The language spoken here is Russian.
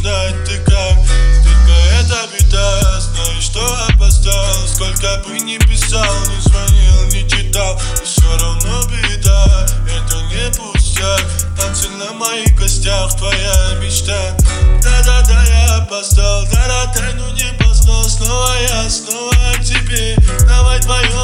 знать ты как. Только это беда, знаю, что опоздал. Сколько бы ни писал, не звонил, не читал, и все равно беда, это не пустяк. Танцы на моих костях, твоя мечта. Да-да-да, я опоздал, да-да-да, ну не поздно. Снова я, снова к тебе. Давай вдвоем